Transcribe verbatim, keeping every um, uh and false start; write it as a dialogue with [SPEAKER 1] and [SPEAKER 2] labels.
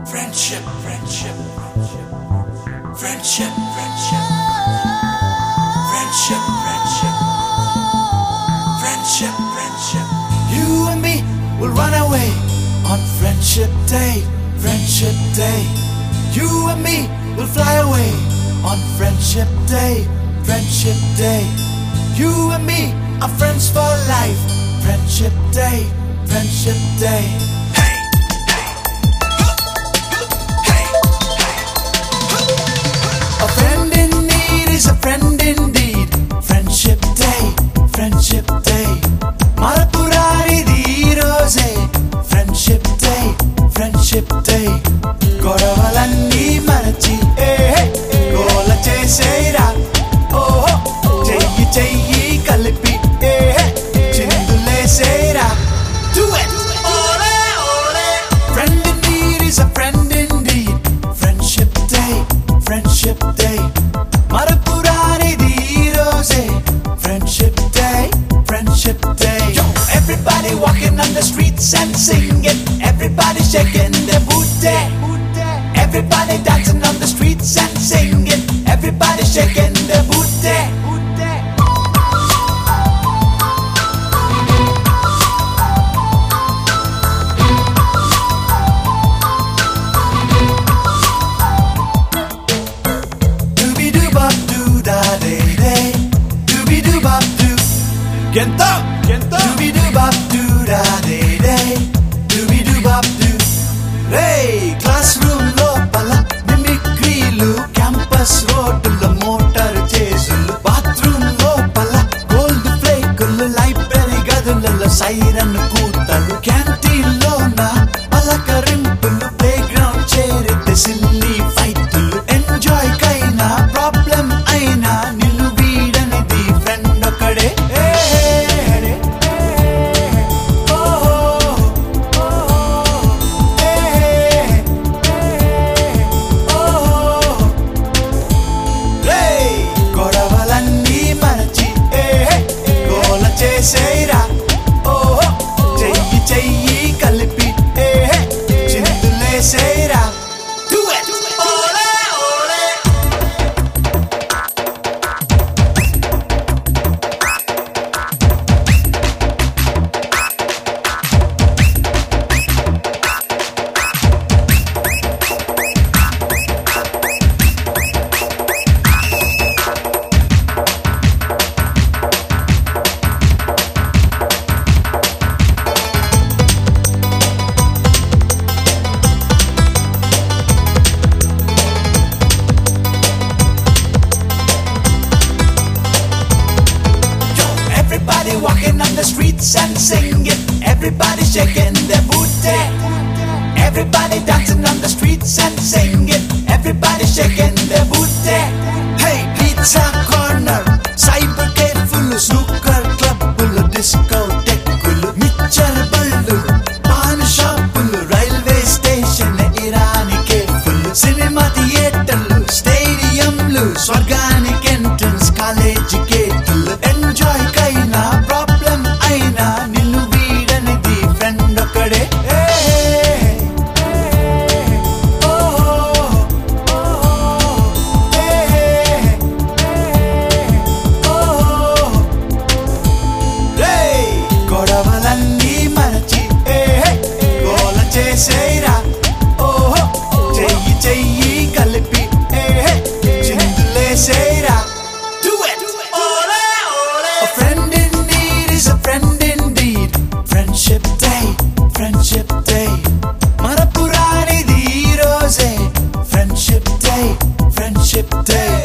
[SPEAKER 1] Friendship, friendship, friendship, friendship, friendship, friendship, friendship, friendship. You and me will run away on Friendship Day, Friendship Day. You and me will fly away on Friendship Day, Friendship Day. You and me are friends for life. Friendship Day, Friendship Day. A friend in need is a friend indeed. Friendship Day, Friendship Day. Marapurani ee roje. Friendship Day, Friendship Day. Godavalani marachi eh gola cheseira oh cheyi cheyi kalipi eh chinduleseira. Do it ole ole. Friend in need is a friend indeed. Friendship Day, Friendship Day. Marapurani ee roje. Friendship Day, Friendship Day. Yo, everybody walking on the streets and singing. Everybody shaking their booty. Everybody dancing on the streets and singing. Everybody shaking their booty. Kenta, kenta. Doobie doo bop doo da day day. Doobie doo bop doo. Hey, classroom lopala mimicry lu, campus road lo motor chesulu, bathroom lopala gold flake lu, library gadulalo siren kootalu, canteen lo na palakarimpulu, playground cherithe silly fightulu, enjoy kaina problem aina nillu veedanidi friend okade. Cheseira oh cheyi cheyi kalipi eh chinduleseira. Do it ole ole. Everybody walking on the streets and singing. Everybody shaking their booty. Everybody dancing on the streets and singing. Everybody shaking their booty. Hey, pizza corner, cyber cafe, snooker club, discotheque, mixer ballu, pawn shop, railway station, Irani cafe, cinema theatre, stadium, organic entrance, college gate. Enjoy kaina problem aina ninnu veedanidi friend okade. Hey oh oh hey oh hey godavalani marachi eh gola cheseira oh cheyi cheyi kalipi eh chinduleseira. Do it ole ole. A friend in need is a friend indeed. Friendship Day, Friendship Day. Marapurani ee roje. Friendship Day, Friendship Day.